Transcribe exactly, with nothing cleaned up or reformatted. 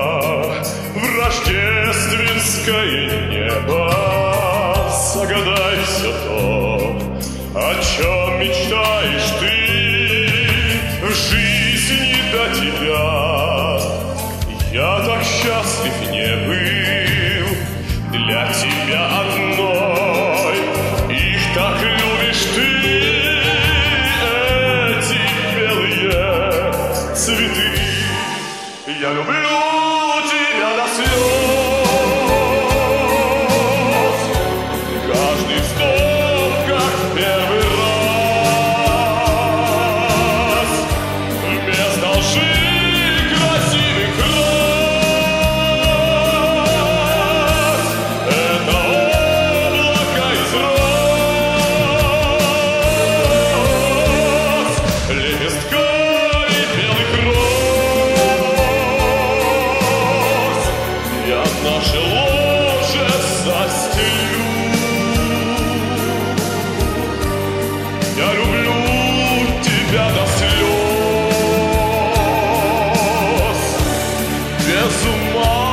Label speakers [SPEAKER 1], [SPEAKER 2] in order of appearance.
[SPEAKER 1] в рождественское небо. Загадай все то, о чем мечтаешь ты в жизни до тебя. Я так счастлив не был для тебя одной. Их так любишь ты, эти белые цветы. Я люблю тебя до слез. Каждый вздох, как в первый раз. Вместо лжи красивых глаз. Это облако из роз, лепестками белых роз. Я наше ложе застелю. Я люблю тебя до слез, без ума.